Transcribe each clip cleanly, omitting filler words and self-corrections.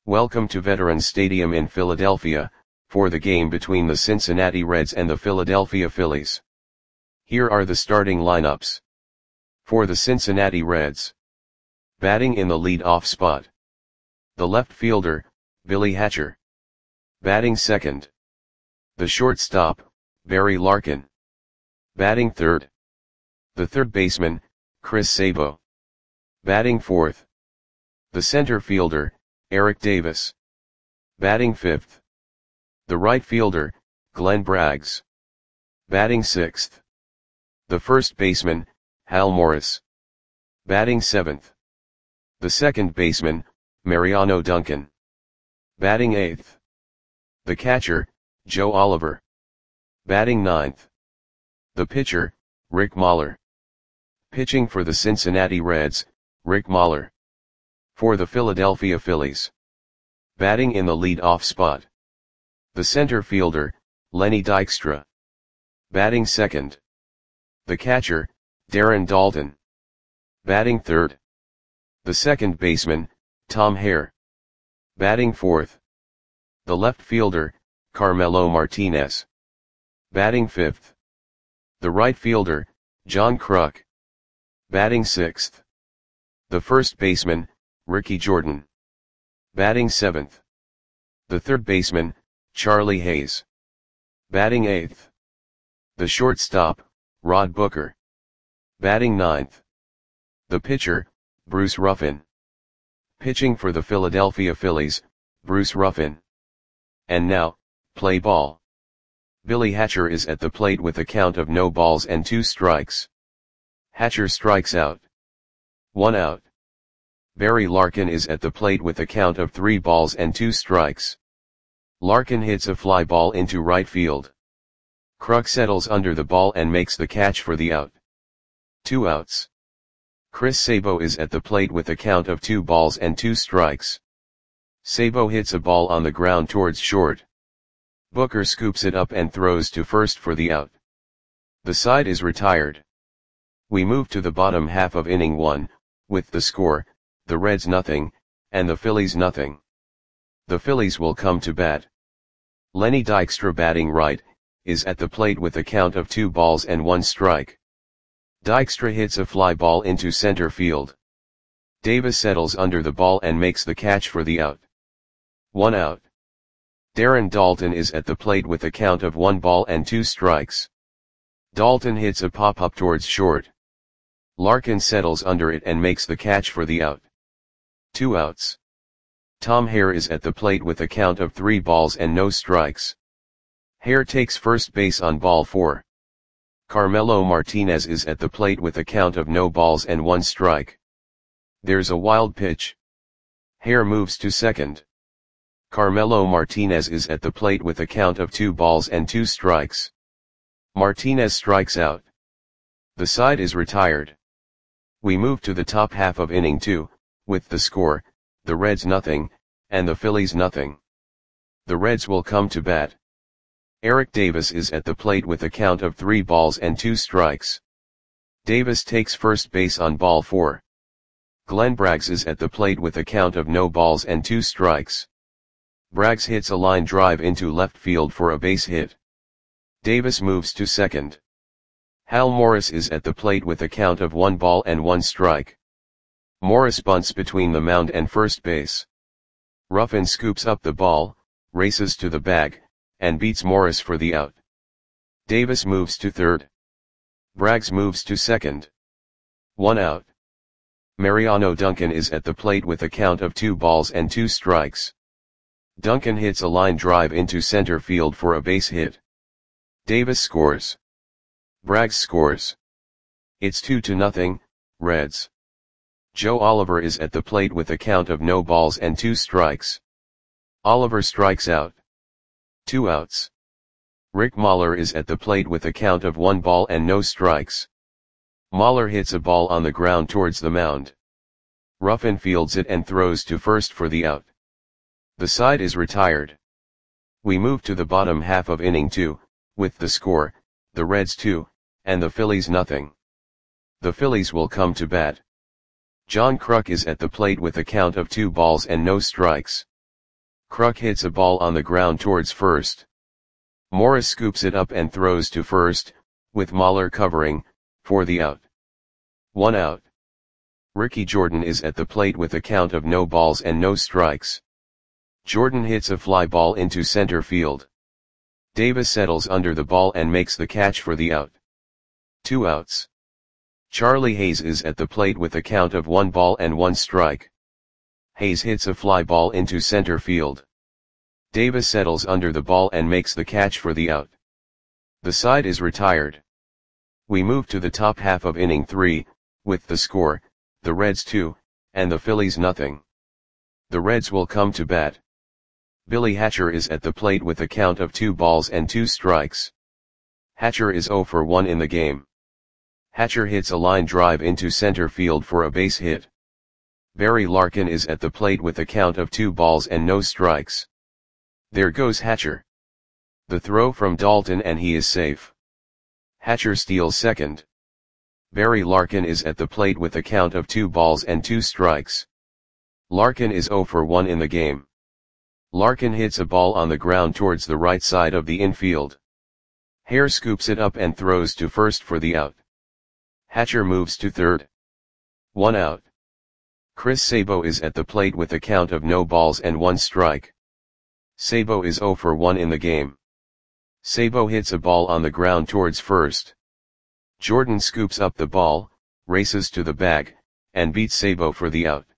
Welcome to Veterans Stadium in Philadelphia, for the game between the Cincinnati Reds and the Philadelphia Phillies. Here are the starting lineups. For the Cincinnati Reds. Batting in the lead-off spot. The left fielder, Billy Hatcher. Batting second. The shortstop, Barry Larkin. Batting third. The third baseman, Chris Sabo. Batting fourth. The center fielder, Eric Davis. Batting fifth. The right fielder, Glenn Braggs. Batting sixth. The first baseman, Hal Morris. Batting seventh. The second baseman, Mariano Duncan. Batting eighth. The catcher, Joe Oliver. Batting ninth. The pitcher, Rick Mahler. Pitching for the Cincinnati Reds, Rick Mahler. For the Philadelphia Phillies. Batting in the lead-off spot. The center fielder, Lenny Dykstra. Batting second. The catcher, Darren Daulton. Batting third. The second baseman, Tom Hare. Batting fourth. The left fielder, Carmelo Martinez. Batting fifth. The right fielder, John Kruk. Batting sixth. The first baseman, Ricky Jordan. Batting seventh. The third baseman, Charlie Hayes. Batting eighth. The shortstop, Rod Booker. Batting ninth. The pitcher, Bruce Ruffin. Pitching for the Philadelphia Phillies, Bruce Ruffin. And now, play ball. Billy Hatcher is at the plate with a count of no balls and 2 strikes. Hatcher strikes out. 1 out. Barry Larkin is at the plate with a count of 3 balls and 2 strikes. Larkin hits a fly ball into right field. Kruk settles under the ball and makes the catch for the out. 2 outs. Chris Sabo is at the plate with a count of 2 balls and 2 strikes. Sabo hits a ball on the ground towards short. Booker scoops it up and throws to first for the out. The side is retired. We move to the bottom half of inning 1, with the score, the Reds nothing, and the Phillies nothing. The Phillies will come to bat. Lenny Dykstra, batting right, is at the plate with a count of 2 balls and 1 strike. Dykstra hits a fly ball into center field. Davis settles under the ball and makes the catch for the out. 1 out. Darren Daulton is at the plate with a count of 1 ball and 2 strikes. Daulton hits a pop-up towards short. Larkin settles under it and makes the catch for the out. 2 outs. Tom Hare is at the plate with a count of 3 balls and no strikes. Hare takes first base on ball 4. Carmelo Martinez is at the plate with a count of no balls and 1 strike. There's a wild pitch. Hare moves to second. Carmelo Martinez is at the plate with a count of 2 balls and 2 strikes. Martinez strikes out. The side is retired. We move to the top half of inning 2, with the score, the Reds nothing, and the Phillies nothing. The Reds will come to bat. Eric Davis is at the plate with a count of 3 balls and 2 strikes. Davis takes first base on ball 4. Glenn Braggs is at the plate with a count of no balls and 2 strikes. Braggs hits a line drive into left field for a base hit. Davis moves to second. Hal Morris is at the plate with a count of 1 ball and 1 strike. Morris bunts between the mound and first base. Ruffin scoops up the ball, races to the bag, and beats Morris for the out. Davis moves to third. Braggs moves to second. 1 out. Mariano Duncan is at the plate with a count of 2 balls and 2 strikes. Duncan hits a line drive into center field for a base hit. Davis scores. Braggs scores. It's 2-0, Reds. Joe Oliver is at the plate with a count of no balls and 2 strikes. Oliver strikes out. 2 outs. Rick Mahler is at the plate with a count of 1 ball and no strikes. Mahler hits a ball on the ground towards the mound. Ruffin fields it and throws to first for the out. The side is retired. We move to the bottom half of inning 2, with the score, the Reds 2, and the Phillies nothing. The Phillies will come to bat. John Kruk is at the plate with a count of 2 balls and no strikes. Kruk hits a ball on the ground towards first. Morris scoops it up and throws to first, with Mahler covering, for the out. 1 out. Ricky Jordan is at the plate with a count of no balls and no strikes. Jordan hits a fly ball into center field. Davis settles under the ball and makes the catch for the out. 2 outs. Charlie Hayes is at the plate with a count of 1 ball and 1 strike. Hayes hits a fly ball into center field. Davis settles under the ball and makes the catch for the out. The side is retired. We move to the top half of inning 3, with the score, the Reds 2, and the Phillies nothing. The Reds will come to bat. Billy Hatcher is at the plate with a count of 2 balls and 2 strikes. Hatcher is 0 for 1 in the game. Hatcher hits a line drive into center field for a base hit. Barry Larkin is at the plate with a count of 2 balls and no strikes. There goes Hatcher. The throw from Dalton and he is safe. Hatcher steals second. Barry Larkin is at the plate with a count of 2 balls and 2 strikes. Larkin is 0 for 1 in the game. Larkin hits a ball on the ground towards the right side of the infield. Hare scoops it up and throws to first for the out. Hatcher moves to third. 1 out. Chris Sabo is at the plate with a count of no balls and 1 strike. Sabo is 0 for 1 in the game. Sabo hits a ball on the ground towards first. Jordan scoops up the ball, races to the bag, and beats Sabo for the out.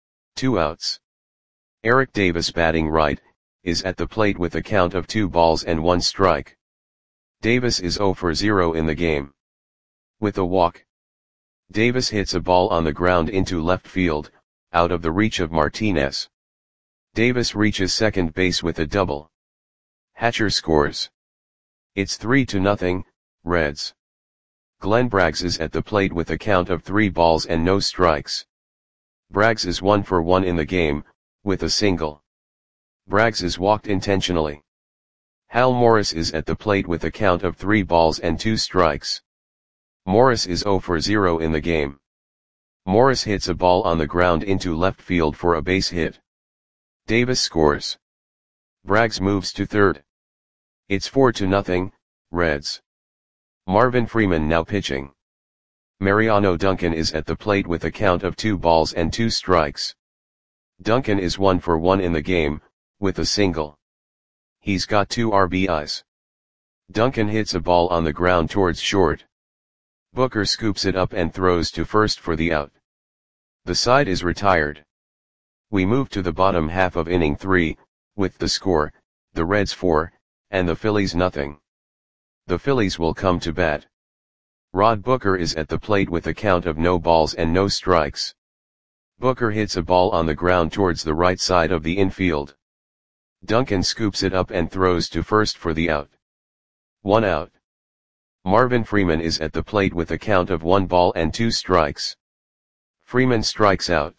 2 outs. Eric Davis, batting right, is at the plate with a count of 2 balls and 1 strike. Davis is 0 for 0 in the game. With a walk, Davis hits a ball on the ground into left field, out of the reach of Martinez. Davis reaches second base with a double. Hatcher scores. It's 3-0, Reds. Glenn Braggs is at the plate with a count of 3 balls and no strikes. Braggs is 1 for 1 in the game, with a single. Braggs is walked intentionally. Hal Morris is at the plate with a count of 3 balls and 2 strikes. Morris is 0 for 0 in the game. Morris hits a ball on the ground into left field for a base hit. Davis scores. Braggs moves to third. It's 4-0, Reds. Marvin Freeman now pitching. Mariano Duncan is at the plate with a count of 2 balls and 2 strikes. Duncan is 1 for 1 in the game, with a single. He's got 2 RBIs. Duncan hits a ball on the ground towards short. Booker scoops it up and throws to first for the out. The side is retired. We move to the bottom half of inning 3, with the score, the Reds 4, and the Phillies nothing. The Phillies will come to bat. Rod Booker is at the plate with a count of no balls and no strikes. Booker hits a ball on the ground towards the right side of the infield. Duncan scoops it up and throws to first for the out. 1 out. Marvin Freeman is at the plate with a count of 1 ball and 2 strikes. Freeman strikes out.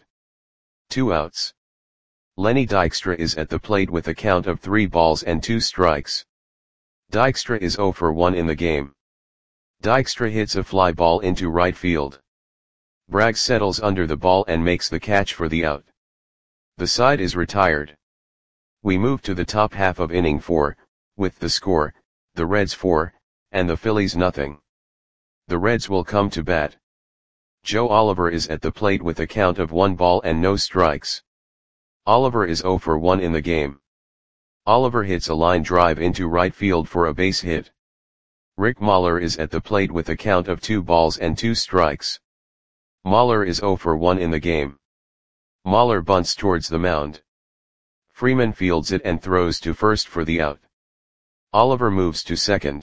2 outs. Lenny Dykstra is at the plate with a count of 3 balls and 2 strikes. Dykstra is 0 for 1 in the game. Dykstra hits a fly ball into right field. Braggs settles under the ball and makes the catch for the out. The side is retired. We move to the top half of inning 4, with the score, the Reds 4, and the Phillies nothing. The Reds will come to bat. Joe Oliver is at the plate with a count of 1 ball and no strikes. Oliver is 0 for 1 in the game. Oliver hits a line drive into right field for a base hit. Rick Mahler is at the plate with a count of 2 balls and 2 strikes. Mahler is 0 for 1 in the game. Mahler bunts towards the mound. Freeman fields it and throws to first for the out. Oliver moves to second.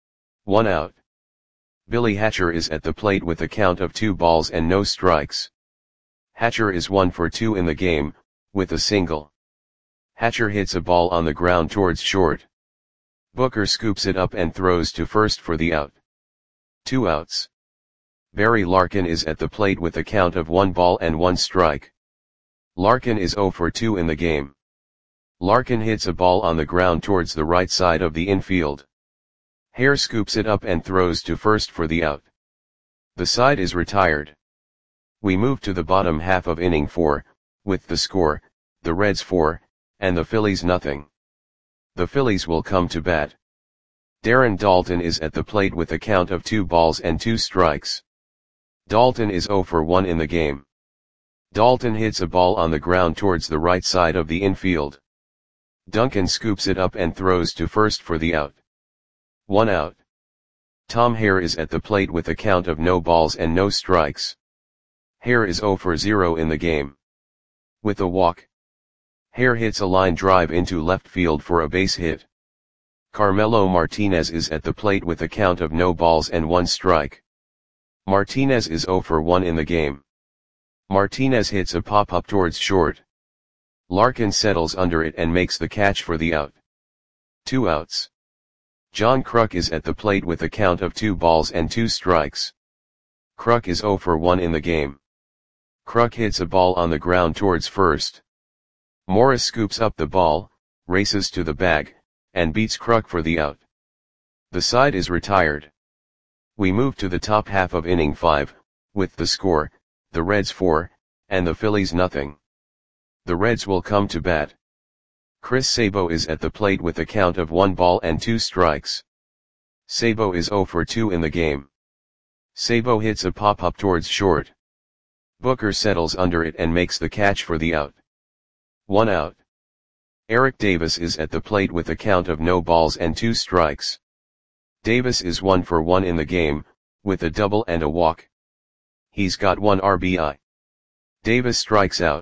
1 out. Billy Hatcher is at the plate with a count of 2 balls and no strikes. Hatcher is 1 for 2 in the game, with a single. Hatcher hits a ball on the ground towards short. Booker scoops it up and throws to first for the out. 2 outs. Barry Larkin is at the plate with a count of 1 ball and 1 strike. Larkin is 0 for 2 in the game. Larkin hits a ball on the ground towards the right side of the infield. Hare scoops it up and throws to first for the out. The side is retired. We move to the bottom half of inning 4, with the score, the Reds 4, and the Phillies nothing. The Phillies will come to bat. Darren Daulton is at the plate with a count of 2 balls and 2 strikes. Daulton is 0 for 1 in the game. Daulton hits a ball on the ground towards the right side of the infield. Duncan scoops it up and throws to first for the out. 1 out. Tom Hare is at the plate with a count of no balls and no strikes. Hare is 0 for 0 in the game. With a walk, Hare hits a line drive into left field for a base hit. Carmelo Martinez is at the plate with a count of no balls and 1 strike. Martinez is 0 for 1 in the game. Martinez hits a pop-up towards short. Larkin settles under it and makes the catch for the out. 2 outs. John Kruk is at the plate with a count of 2 balls and 2 strikes. Kruk is 0 for 1 in the game. Kruk hits a ball on the ground towards first. Morris scoops up the ball, races to the bag, and beats Kruk for the out. The side is retired. We move to the top half of inning 5, with the score, the Reds 4, and the Phillies nothing. The Reds will come to bat. Chris Sabo is at the plate with a count of 1 ball and 2 strikes. Sabo is 0 for 2 in the game. Sabo hits a pop-up towards short. Booker settles under it and makes the catch for the out. 1 out. Eric Davis is at the plate with a count of no balls and 2 strikes. Davis is 1 for 1 in the game, with a double and a walk. He's got 1 RBI. Davis strikes out.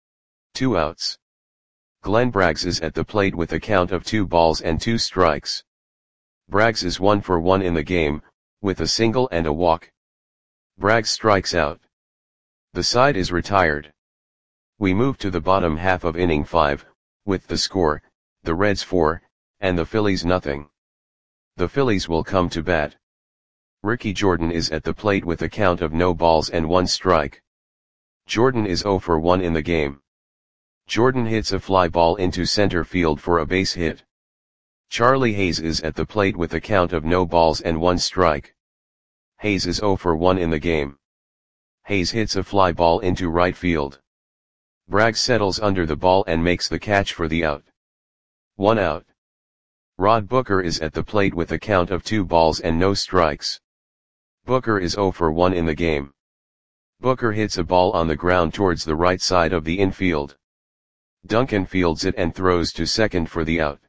2 outs. Glenn Braggs is at the plate with a count of 2 balls and 2 strikes. Braggs is 1 for 1 in the game, with a single and a walk. Braggs strikes out. The side is retired. We move to the bottom half of inning 5, with the score, the Reds 4, and the Phillies nothing. The Phillies will come to bat. Ricky Jordan is at the plate with a count of no balls and 1 strike. Jordan is 0 for 1 in the game. Jordan hits a fly ball into center field for a base hit. Charlie Hayes is at the plate with a count of no balls and 1 strike. Hayes is 0 for 1 in the game. Hayes hits a fly ball into right field. Braggs settles under the ball and makes the catch for the out. 1 out. Rod Booker is at the plate with a count of 2 balls and no strikes. Booker is 0 for 1 in the game. Booker hits a ball on the ground towards the right side of the infield. Duncan fields it and throws to second for the out.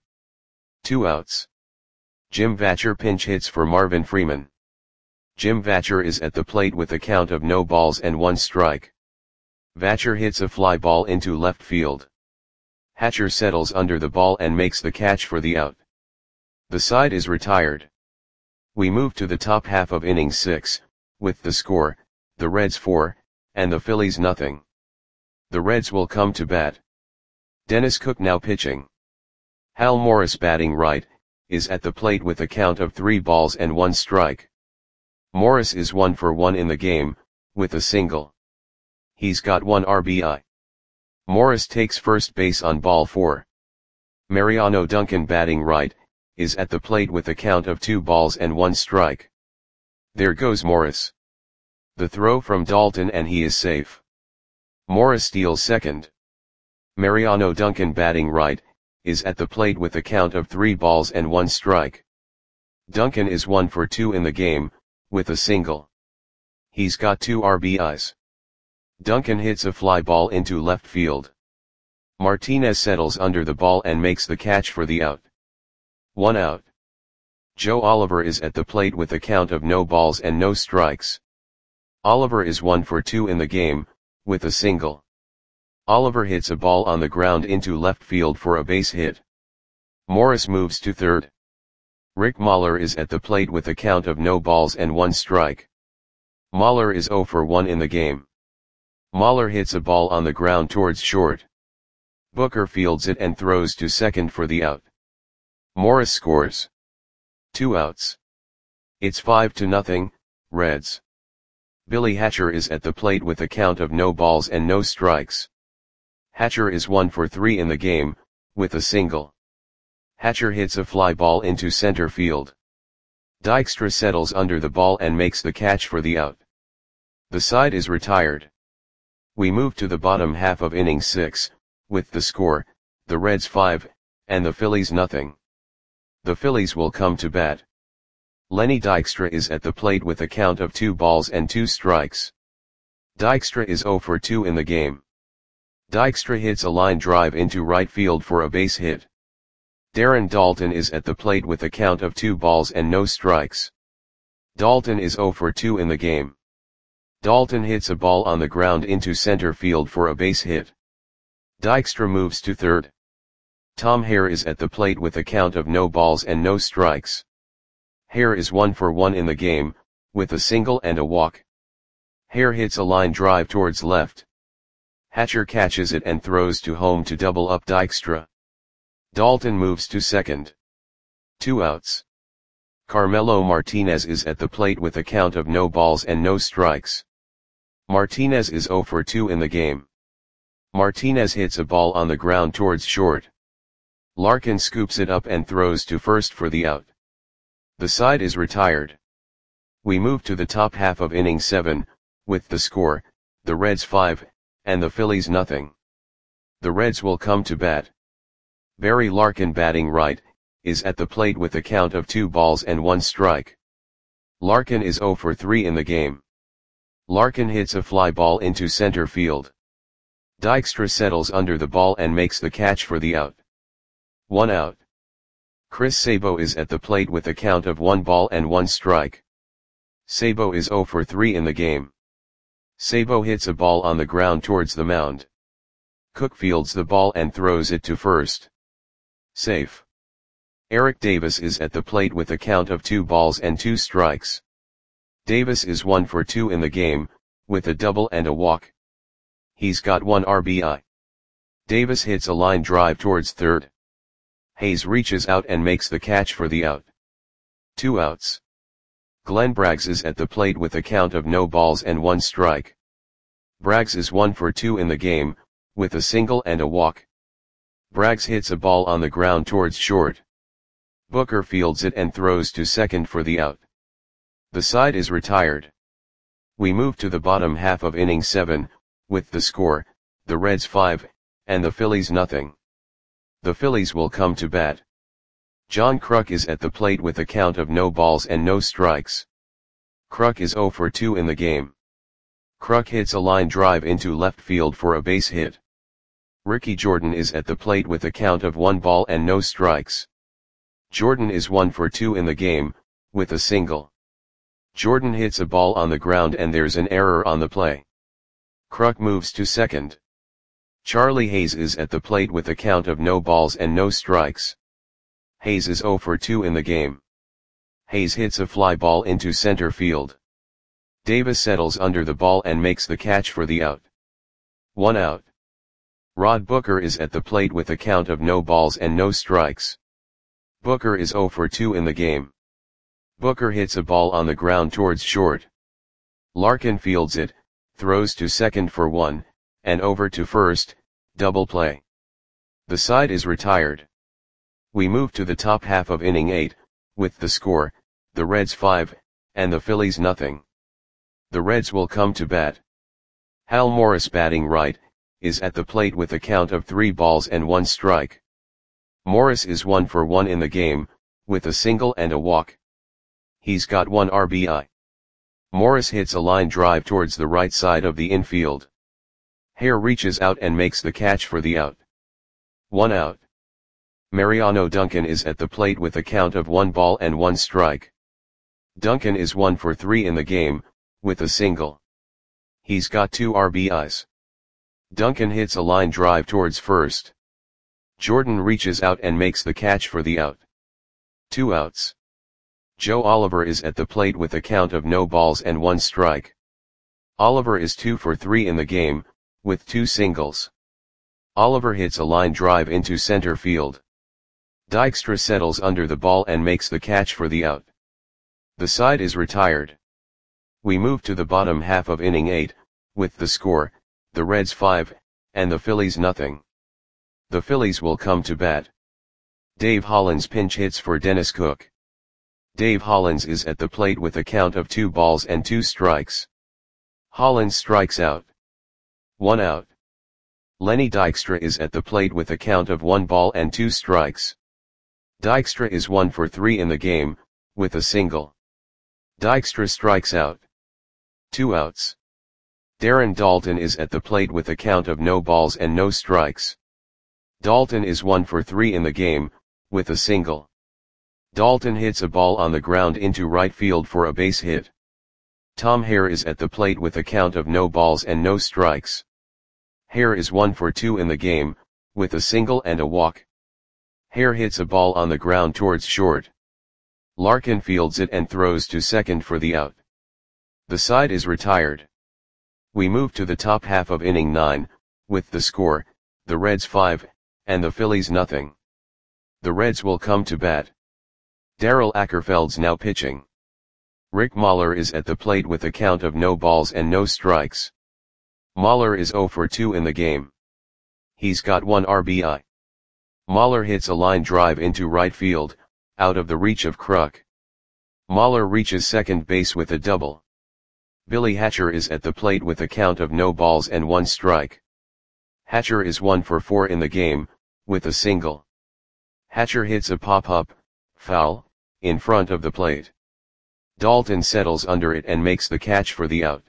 2 outs. Jim Vatcher pinch hits for Marvin Freeman. Jim Vatcher is at the plate with a count of no balls and 1 strike. Vatcher hits a fly ball into left field. Hatcher settles under the ball and makes the catch for the out. The side is retired. We move to the top half of inning 6, with the score, the Reds 4, and the Phillies nothing. The Reds will come to bat. Dennis Cook now pitching. Hal Morris batting right, is at the plate with a count of 3 balls and 1 strike. Morris is 1 for 1 in the game, with a single. He's got 1 RBI. Morris takes first base on ball 4. Mariano Duncan batting right, is at the plate with a count of 2 balls and 1 strike. There goes Morris. The throw from Daulton and he is safe. Morris steals second. Mariano Duncan batting right, is at the plate with a count of 3 balls and 1 strike. Duncan is 1 for 2 in the game, with a single. He's got 2 RBIs. Duncan hits a fly ball into left field. Martinez settles under the ball and makes the catch for the out. 1 out. Joe Oliver is at the plate with a count of no balls and no strikes. Oliver is 1 for 2 in the game, with a single. Oliver hits a ball on the ground into left field for a base hit. Morris moves to third. Rick Mahler is at the plate with a count of no balls and 1 strike. Mahler is 0 for 1 in the game. Mahler hits a ball on the ground towards short. Booker fields it and throws to second for the out. Morris scores. 2 outs. It's 5-0, Reds. Billy Hatcher is at the plate with a count of no balls and no strikes. Hatcher is 1 for 3 in the game, with a single. Hatcher hits a fly ball into center field. Dykstra settles under the ball and makes the catch for the out. The side is retired. We move to the bottom half of inning 6, with the score, the Reds 5, and the Phillies nothing. The Phillies will come to bat. Lenny Dykstra is at the plate with a count of 2 balls and 2 strikes. Dykstra is 0 for 2 in the game. Dykstra hits a line drive into right field for a base hit. Darren Daulton is at the plate with a count of 2 balls and no strikes. Daulton is 0 for 2 in the game. Daulton hits a ball on the ground into center field for a base hit. Dykstra moves to third. Tom Hare is at the plate with a count of no balls and no strikes. Hare is 1 for 1 in the game, with a single and a walk. Hare hits a line drive towards left. Hatcher catches it and throws to home to double up Dykstra. Daulton moves to second. 2 outs. Carmelo Martinez is at the plate with a count of no balls and no strikes. Martinez is 0 for 2 in the game. Martinez hits a ball on the ground towards short. Larkin scoops it up and throws to first for the out. The side is retired. We move to the top half of inning 7, with the score, the Reds 5, and the Phillies nothing. The Reds will come to bat. Barry Larkin, batting right, is at the plate with a count of 2 balls and 1 strike. Larkin is 0 for 3 in the game. Larkin hits a fly ball into center field. Dykstra settles under the ball and makes the catch for the out. 1 out. Chris Sabo is at the plate with a count of 1 ball and 1 strike. Sabo is 0 for 3 in the game. Sabo hits a ball on the ground towards the mound. Cook fields the ball and throws it to first. Safe. Eric Davis is at the plate with a count of 2 balls and 2 strikes. Davis is 1 for 2 in the game, with a double and a walk. He's got 1 RBI. Davis hits a line drive towards third. Hayes reaches out and makes the catch for the out. 2 outs. Glenn Braggs is at the plate with a count of no balls and 1 strike. Braggs is 1 for 2 in the game, with a single and a walk. Braggs hits a ball on the ground towards short. Booker fields it and throws to second for the out. The side is retired. We move to the bottom half of inning 7, with the score, the Reds 5, and the Phillies nothing. The Phillies will come to bat. John Kruk is at the plate with a count of no balls and no strikes. Kruk is 0 for 2 in the game. Kruk hits a line drive into left field for a base hit. Ricky Jordan is at the plate with a count of 1 ball and no strikes. Jordan is 1 for 2 in the game, with a single. Jordan hits a ball on the ground and there's an error on the play. Kruk moves to second. Charlie Hayes is at the plate with a count of no balls and no strikes. Hayes is 0 for 2 in the game. Hayes hits a fly ball into center field. Davis settles under the ball and makes the catch for the out. 1 out. Rod Booker is at the plate with a count of no balls and no strikes. Booker is 0 for 2 in the game. Booker hits a ball on the ground towards short. Larkin fields it, throws to second for 1, and over to first, double play. The side is retired. We move to the top half of inning 8, with the score, the Reds 5, and the Phillies nothing. The Reds will come to bat. Hal Morris, batting right, is at the plate with a count of 3 balls and 1 strike. Morris is 1 for 1 in the game, with a single and a walk. He's got 1 RBI. Morris hits a line drive towards the right side of the infield. Hare reaches out and makes the catch for the out. 1 out. Mariano Duncan is at the plate with a count of 1 ball and 1 strike. Duncan is 1 for 3 in the game, with a single. He's got 2 RBIs. Duncan hits a line drive towards first. Jordan reaches out and makes the catch for the out. 2 outs. Joe Oliver is at the plate with a count of no balls and 1 strike. Oliver is 2 for 3 in the game, with 2 singles. Oliver hits a line drive into center field. Dykstra settles under the ball and makes the catch for the out. The side is retired. We move to the bottom half of inning 8, with the score, the Reds 5, and the Phillies nothing. The Phillies will come to bat. Dave Hollins pinch hits for Dennis Cook. Dave Hollins is at the plate with a count of 2 balls and 2 strikes. Hollins strikes out. 1 out. Lenny Dykstra is at the plate with a count of 1 ball and 2 strikes. Dykstra is 1 for 3 in the game, with a single. Dykstra strikes out. 2 outs. Darren Daulton is at the plate with a count of no balls and no strikes. Daulton is 1 for 3 in the game, with a single. Daulton hits a ball on the ground into right field for a base hit. Tom Hare is at the plate with a count of no balls and no strikes. Hare is 1 for 2 in the game, with a single and a walk. Hare hits a ball on the ground towards short. Larkin fields it and throws to second for the out. The side is retired. We move to the top half of inning 9, with the score, the Reds 5, and the Phillies nothing. The Reds will come to bat. Darrell Ackerfeld's now pitching. Rick Mahler is at the plate with a count of no balls and no strikes. Mahler is 0 for 2 in the game. He's got 1 RBI. Mahler hits a line drive into right field, out of the reach of Kruk. Mahler reaches second base with a double. Billy Hatcher is at the plate with a count of no balls and 1 strike. Hatcher is 1 for 4 in the game, with a single. Hatcher hits a pop-up, foul, in front of the plate. Daulton settles under it and makes the catch for the out.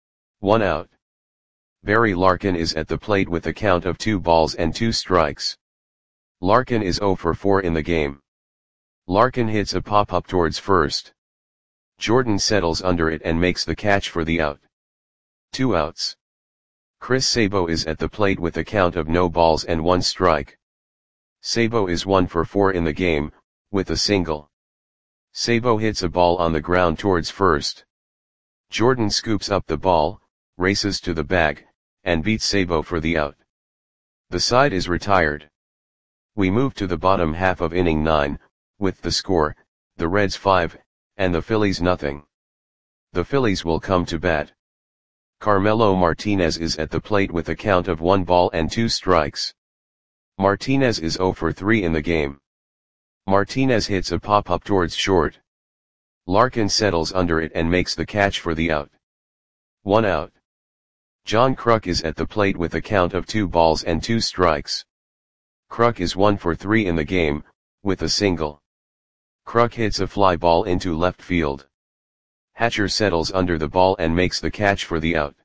1 out. Barry Larkin is at the plate with a count of 2 balls and 2 strikes. Larkin is 0 for 4 in the game. Larkin hits a pop-up towards first. Jordan settles under it and makes the catch for the out. 2 outs. Chris Sabo is at the plate with a count of no balls and 1 strike. Sabo is 1 for 4 in the game, with a single. Sabo hits a ball on the ground towards first. Jordan scoops up the ball, races to the bag, and beats Sabo for the out. The side is retired. We move to the bottom half of inning 9, with the score, the Reds 5, and the Phillies nothing. The Phillies will come to bat. Carmelo Martinez is at the plate with a count of 1 ball and 2 strikes. Martinez is 0 for 3 in the game. Martinez hits a pop-up towards short. Larkin settles under it and makes the catch for the out. 1 out. John Kruk is at the plate with a count of 2 balls and 2 strikes. Kruk is 1 for 3 in the game, with a single. Kruk hits a fly ball into left field. Hatcher settles under the ball and makes the catch for the out.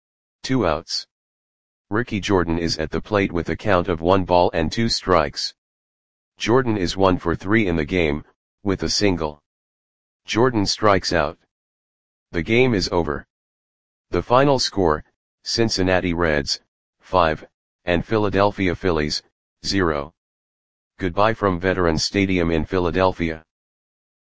2 outs. Ricky Jordan is at the plate with a count of 1 ball and 2 strikes. Jordan is 1 for 3 in the game, with a single. Jordan strikes out. The game is over. The final score, Cincinnati Reds, 5, and Philadelphia Phillies, 0. Goodbye from Veterans Stadium in Philadelphia.